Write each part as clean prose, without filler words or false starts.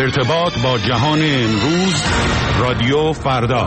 ارتباط با جهان امروز، رادیو فردا.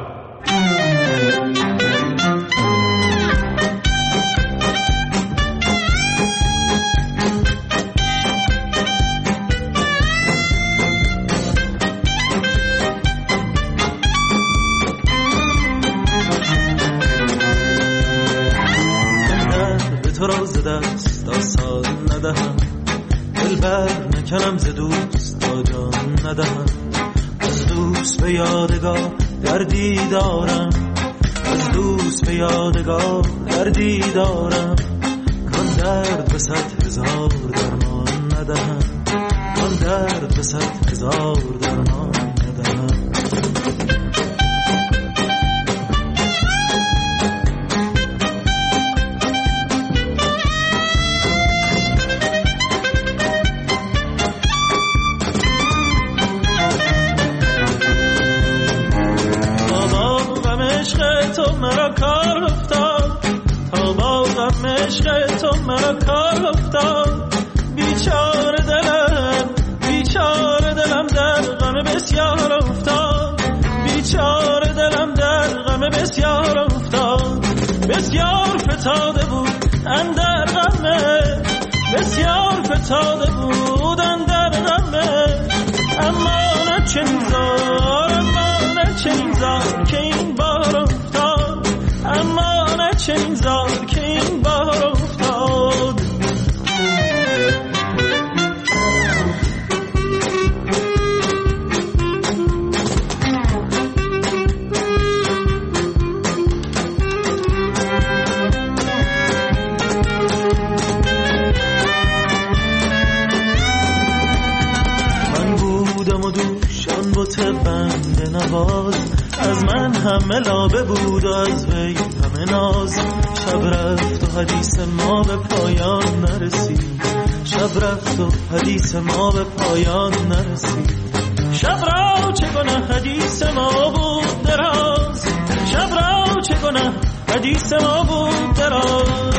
تو را ز دست آسان ندهم، دلبر نکنم ز دوست تا جان ندهم. از دوست به یادگار دردی دارم، از دوست به یادگار دردی دارم. کان درد به 100,000 درمان ندهم، کان درد به 100,000 درمان ندهم. تو مرا کار افتاد، تا با غم عشق تو مرا کار افتاد. بیچاره دلم در غم بسیار افتاد، بیچاره دلم در غم بسیار افتاد. بسیار فتاده بود اندر غمه، بسیار فتاده بود اندر غمه. اما نه چنین زار، اما نه چنین زار که این بار افتاد، اما نه چنین زار که این بار افتاد. من بودم و دوشان بوت بنده نواز، از من همه لابه بود و از وی همه ناز. شب رفت و حدیث ما به پایان نرسید، شب رفت و حدیث ما به پایان نرسید. شب را چگونه حدیث ما بود دراز، شب را چگونه حدیث ما بود دراز.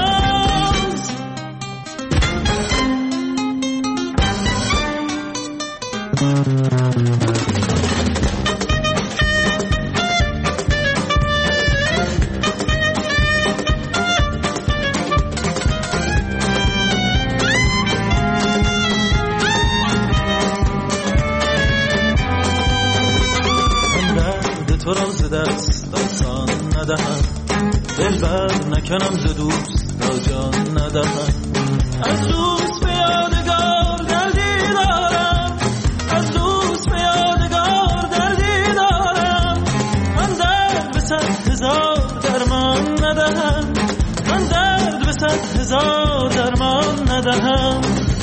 تو را ز دست آسان ندهم، دلبر نکنم ز دوست تا جان ندهم. از دوست به یادگار دردی دارم، از دوست به یادگار دردی دارم. من درد به 100,000 درمان ندهم، من درد به 100,000 درمان ندهم.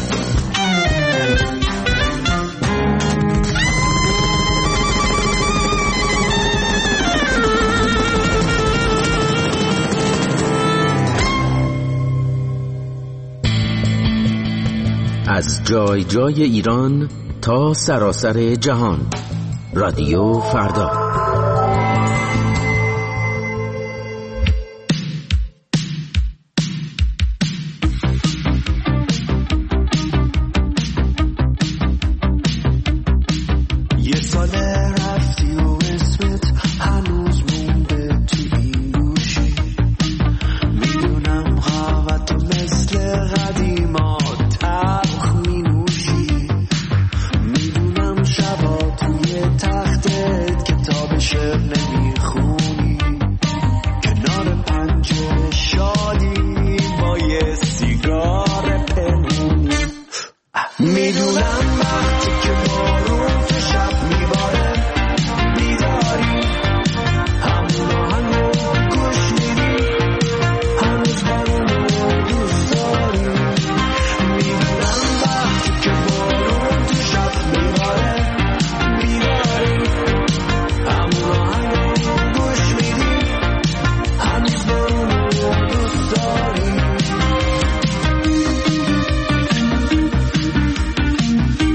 از جای جای ایران تا سراسر جهان، رادیو فردا. یه سال رفتی و اسمت هنوز مونده تو این گوشی. میدونم قهوه‌تو مثل قدیما تلخ مینوشی. میدونم شبا توی تختت کتاب شعر نمیخونی، کنار پنجره شادی با یه سیگار پنهونی. میدونم وقتی که بارون تو شب میباره بیداری، همون آهنگو گوش میدی، هنوز بارون رو دوست داری. میدونم وقتی که بارون تو شب میباره بیداری، همون آهنگو گوش میدی، هنوز بارون رو دوست داری.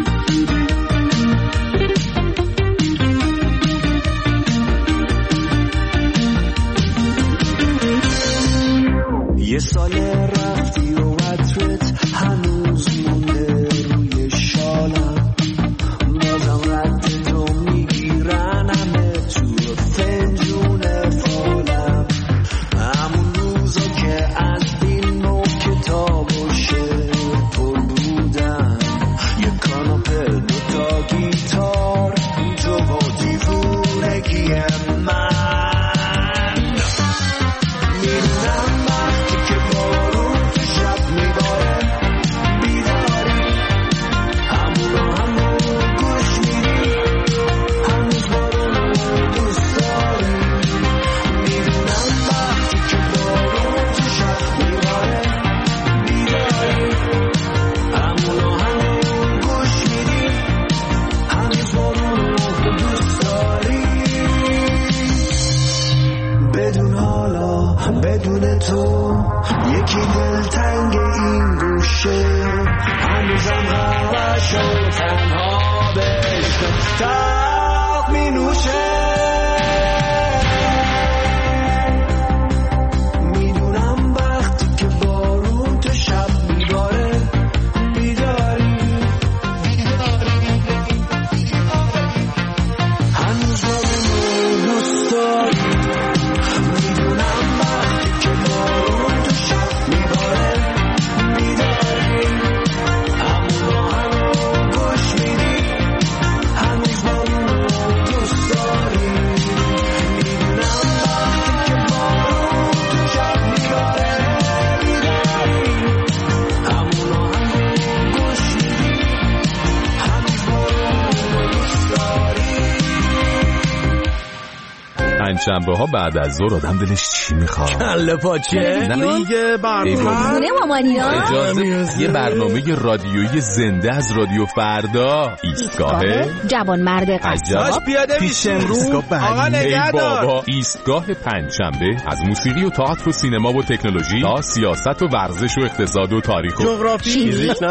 پنجشنبه ها بعد از ظهر آدم دلش چی میخواد؟ کله پاچه دیگه خونه مامانینا اجازه یه برنامه رادیویی زنده از رادیو فردا. ایستگاه جوانمرد قصاب پیش امروز آقا نگهدار. بابا ایستگاه پنجشنبه از موسیقی و تئاتر و سینما و تکنولوژی تا سیاست و ورزش و اقتصاد و تاریخ و جغرافی فیزیک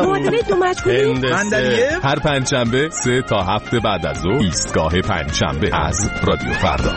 هر پنجشنبه 3 تا 7 بعد از ظهر ایستگاه پنجشنبه از رادیو فردا.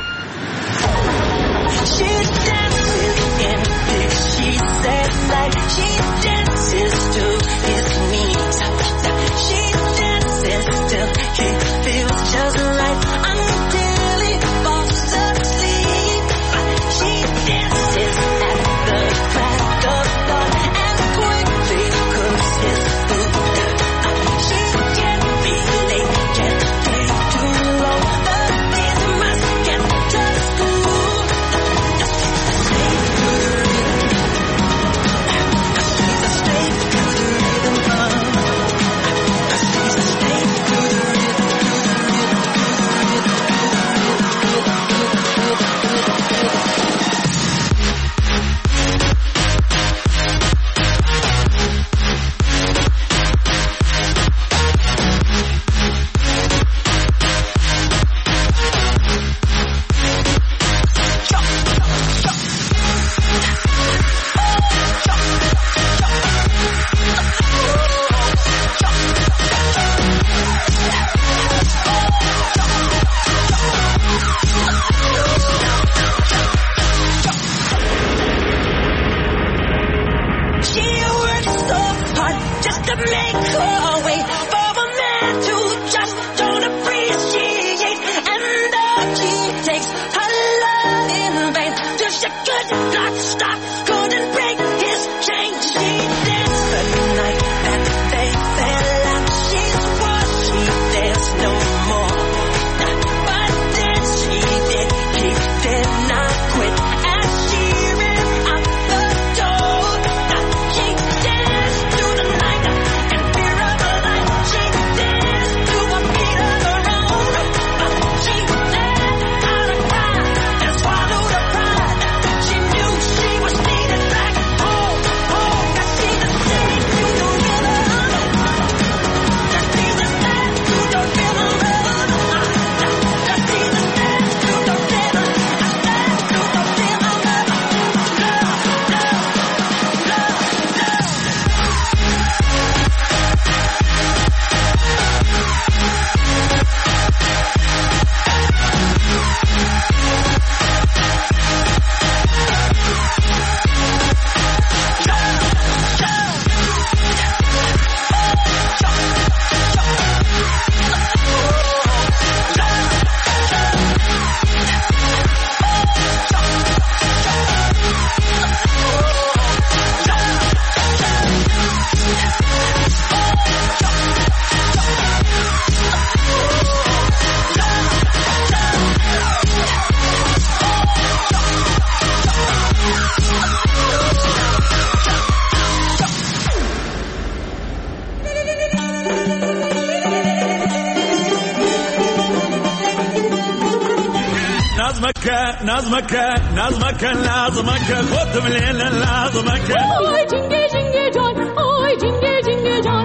نظمك لازمك خد من الليل لازمك آی جنگه جنگه جان آی جنگه جنگه جان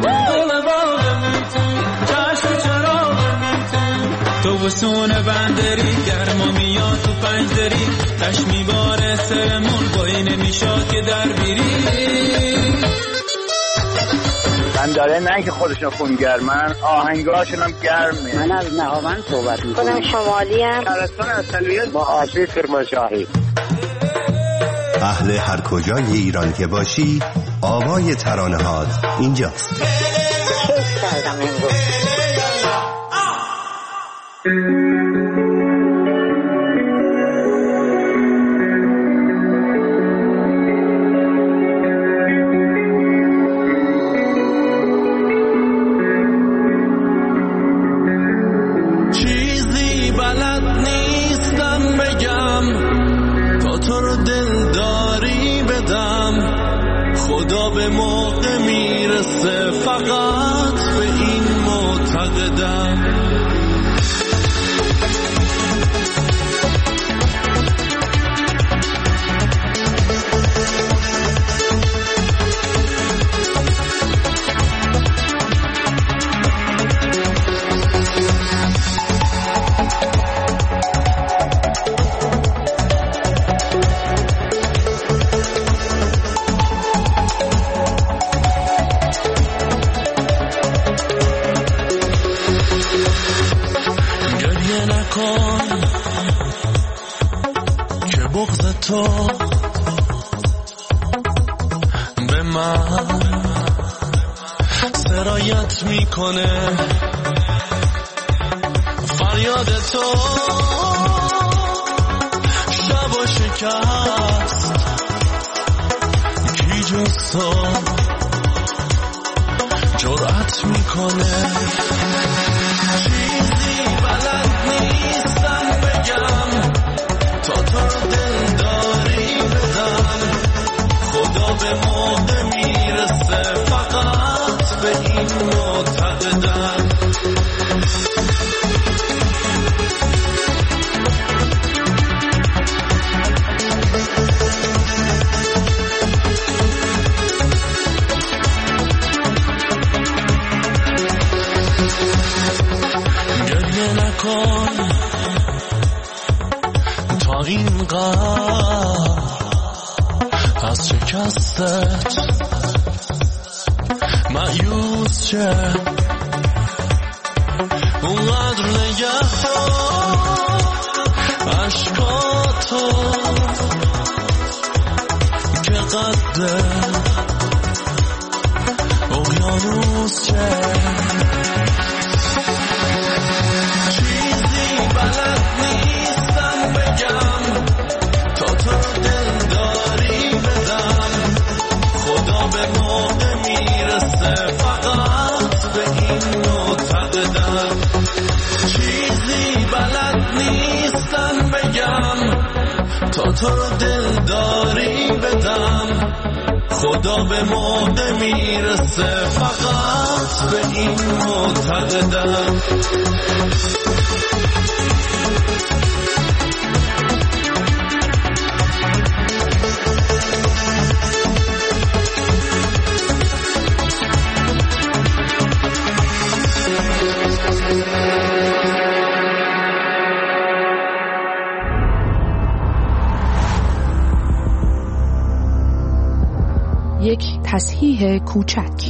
چشم چراغ تو وسون بندری گرما میاد تو پنجدری تش میباره سرمون بایی نمیشاد که در بیری من داره نه که خودشون خونگرمن آهنگاشون هم گرمه. من از نهاوند صحبت میکنم. خودم شمالی ام. شهرستان اصلیت با آشی کرمانشاهی. اهل هر کجای ایران که باشی آوای ترانه هات اینجاست. کیف کردم امروز. به موقع میرسه فقط به این معتقدم نکن که بغض تو به من سرایت میکنه. فریاد تو شب و شکست کی جز تو جرأت میکنه. چیزی بلد نیستم بگم تا تو رو دلداری بدم. خدا به موقع میرسه فقط به این معتقدم. گریه نکن تا اینقدر از شکستت مایوس شه. اونقدر نگه دار عشقاتو که قد اقیانوس شه. چیزی بلد نیستم بگم تا تو دلداری بدم. خدا به موقع میرسه فقط به این معتقدم. چیزی بلد نیستم بگم تا تو رو دلداری بدم. خدا به موقع میرسه فقط به این معتقدم. یک تصحیح کوچک.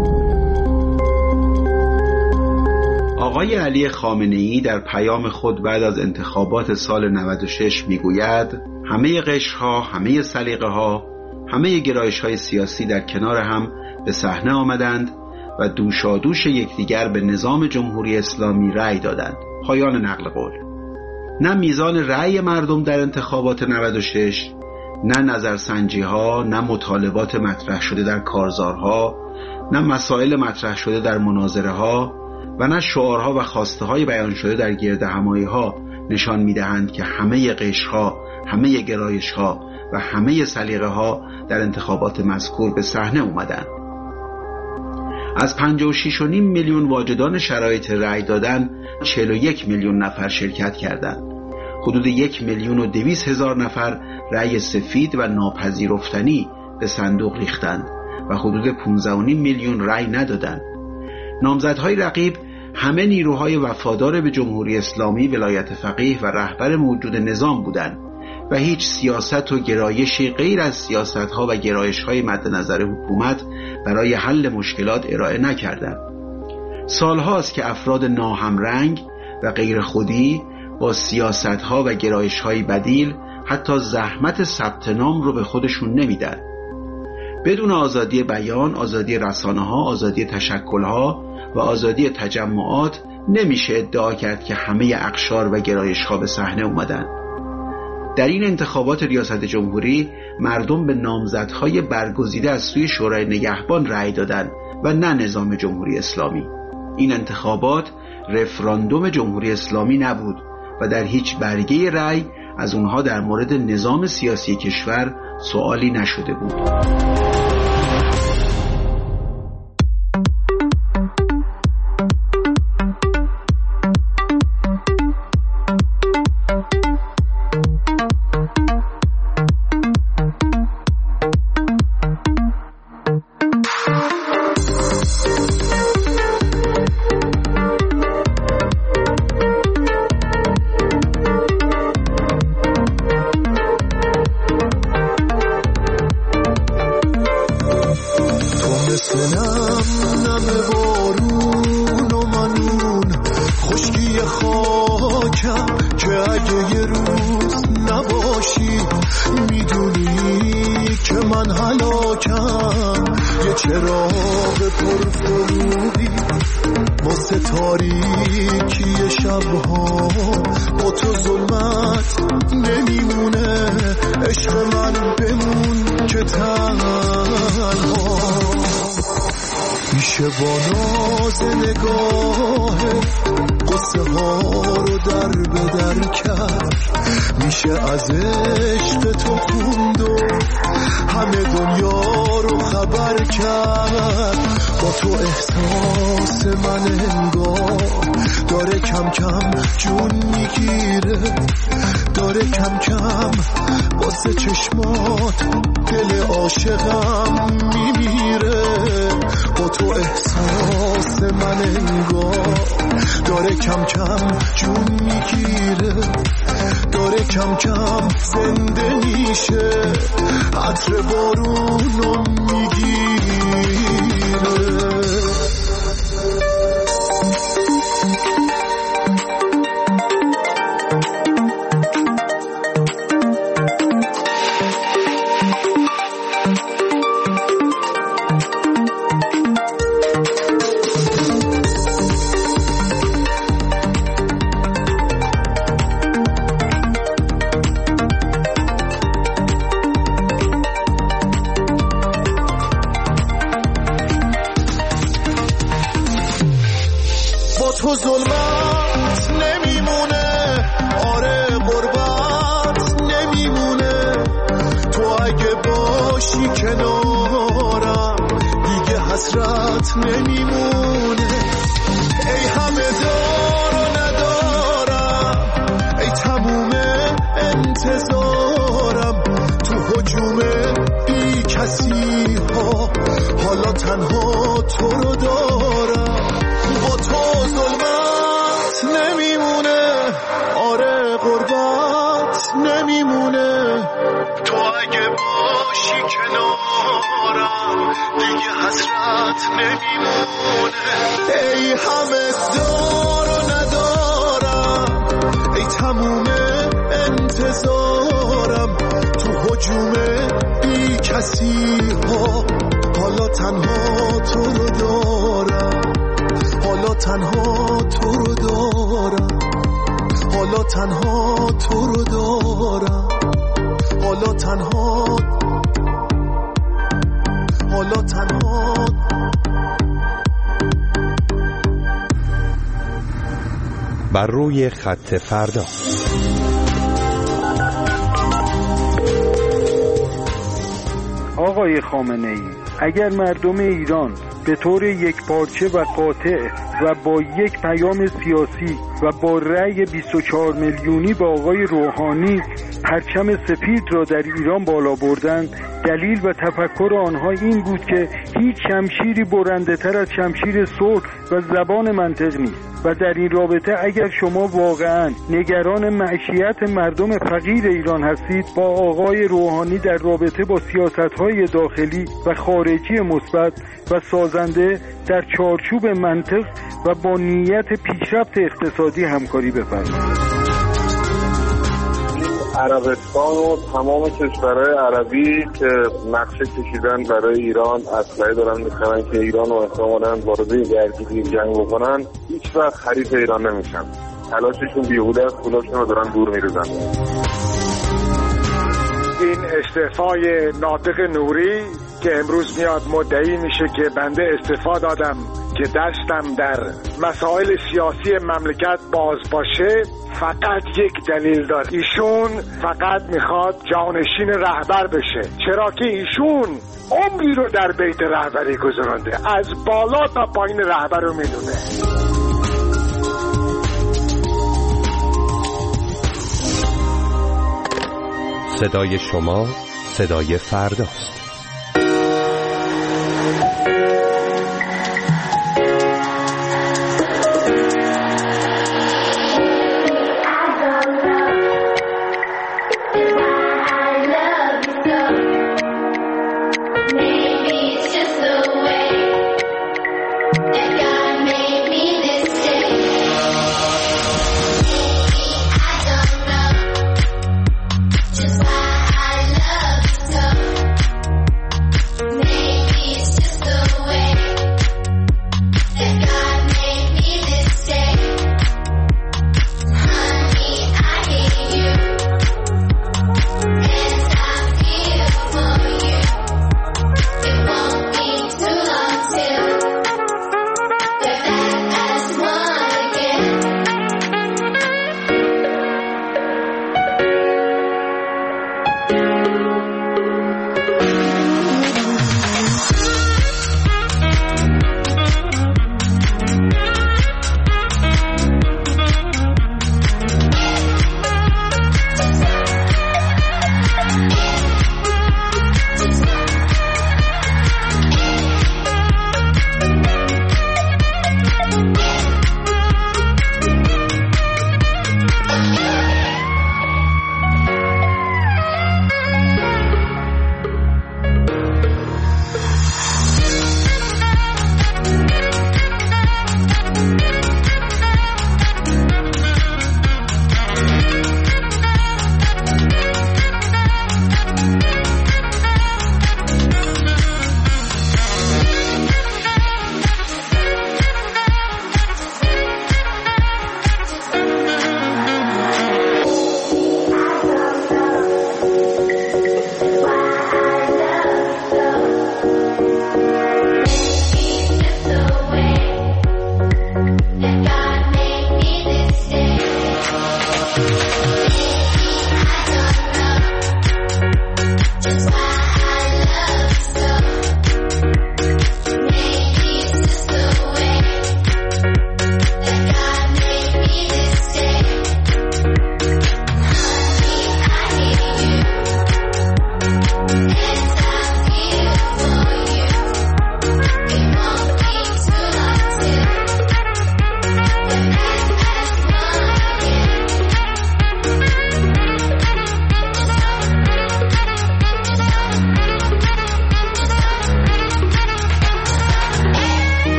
آقای علی خامنه‌ای در پیام خود بعد از انتخابات سال 96 میگوید همه قشرها، همه سلیقه‌ها، همه گرایش‌های سیاسی در کنار هم به صحنه آمدند و دوشادوش یکدیگر به نظام جمهوری اسلامی رأی دادند. پایان نقل قول. نه میزان رأی مردم در انتخابات 96، نه نظرسنجی ها، نه مطالبات مطرح شده در کارزارها، نه مسائل مطرح شده در مناظره ها و نه شعارها و خواسته های بیان شده در گردهمایی ها نشان میدهند که همه قشرها، همه گرایشها و همه سلیقه ها در انتخابات مذکور به صحنه اومدند. از 56.5 میلیون واجدان شرایط رأی دادن 41 میلیون نفر شرکت کردند. حدود 1,200,000 نفر رأی سفید و ناپذیرفتنی به صندوق ریختند و حدود 15.5 میلیون رأی ندادند. نامزدهای رقیب همه نیروهای وفادار به جمهوری اسلامی، ولایت فقیه و رهبر موجود نظام بودند و هیچ سیاست و گرایشی غیر از سیاستها و گرایش‌های مد نظر حکومت برای حل مشکلات ارائه نکردند. سالهاست که افراد ناهمرنگ و غیر خودی با سیاستها و گرایش‌های بدیل حتی زحمت ثبت نام رو به خودشون نمیدن. بدون آزادی بیان، آزادی رسانه‌ها، آزادی تشکل‌ها و آزادی تجمعات نمیشه ادعا کرد که همه اقشار و گرایش‌ها به صحنه اومدن. در این انتخابات ریاست جمهوری مردم به نامزدهای برگزیده از سوی شورای نگهبان رأی دادند و نه نظام جمهوری اسلامی. این انتخابات رفراندوم جمهوری اسلامی نبود و در هیچ برگه رأی از اونها در مورد نظام سیاسی کشور سوالی نشده بود. چراغ پرفروغی واسه تاریکی شبها، با تو ظلمت نمیمونه، عشق من بمون که تنها. میشه با ناز نگاه قصه ها رو در به در کرد، میشه از عشق تو خوند و همه دنیا رو خبر کرد. با تو احساس من انگار داره کم کم جون میگیره، داره کم کم واسه چشمات دل عاشقم میمیره. با تو احساس من انگار داره کم کم جون میگیره، داره کم کم زنده میشه، عطر بارونو میگیره. تو ظلمت نمیمونه، آره غربت نمیمونه، تو اگه باشی کنارم دیگه حسرت نمیمونه. ای همه دار و ندارم، ای تموم انتظارم، تو هجوم بی کسی ها حالا تنها تو رو دارم. با تو ظلمت نمیمونه، آره غربت نمیمونه، تو اگه باشی کنارم دیگه حسرت نمیمونه. ای همه دار و ندارم، ای تموم انتظارم، تو هجوم بی کسی ها حالا تنها تو رو دارم، حالا تنها تو رو دارم، حالا تنها تو رو دارم، حالا تنها، حالا تنها. بر روی خط فردا. آقای خامنه‌ای، اگر مردم ایران به طور یکپارچه و قاطع و با یک پیام سیاسی و با رأی 24 میلیونی با آقای روحانی پرچم سفید را در ایران بالا بردند، دلیل و تفکر آنها این بود که هیچ شمشیری برنده تر از شمشیر صلح و زبان منطق نیست. و در این رابطه اگر شما واقعا نگران معیشت مردم فقیر ایران هستید، با آقای روحانی در رابطه با سیاست‌های داخلی و خارجی مثبت و سازنده در چارچوب منطق و با نیت پیشرفت اقتصادی همکاری بفرمایید. عربستان و تمام کشورهای عربی که نقشه کشیدن برای ایران، اسلحه دارن میخرن که ایران و احتمالاً وارد درگیری جنگ بکنن، هیچ وقت حریف ایران نمیشن. تلاششون بیهوده است، پولاشون رو دارن دور میریزن. این استعفای ناطق نوری که امروز میاد مدعی میشه که بنده استعفا دادم که دستم در مسائل سیاسی مملکت باز باشه، فقط یک دلیل داره. ایشون فقط میخواد جانشین رهبر بشه، چرا که ایشون عمری رو در بیت رهبری گذرانده، از بالا تا پایین رهبر رو میدونه. صدای شما صدای فرداست.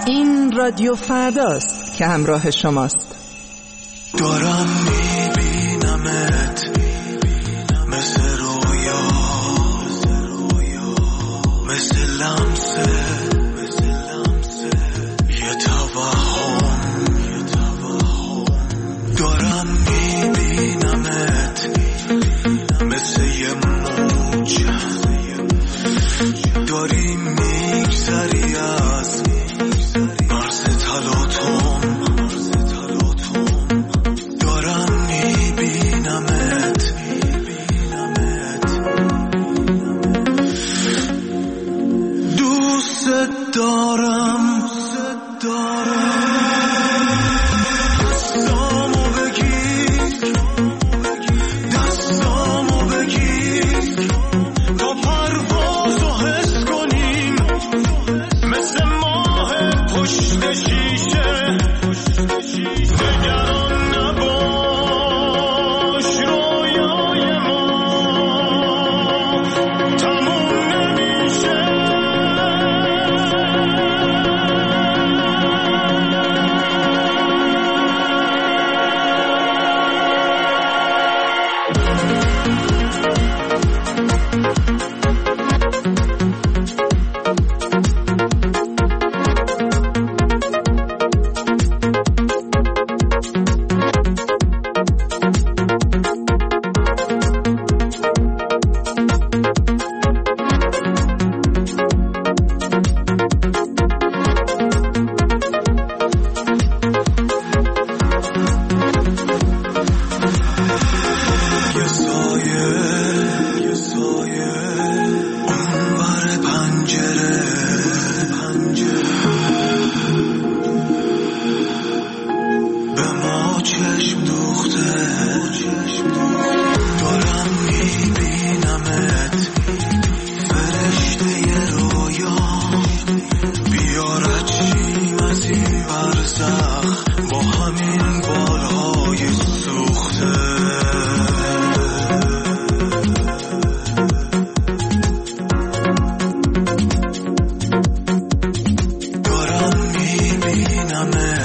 این رادیو فرداست که همراه شماست. دارم میبینمت مثل رویا، مثل لمسه یه توهم. دارم میبینمت مثل یه موج، داری میگذری از مرز تلاطم. دارم میبینمت دوست دارم. دارم میبینمت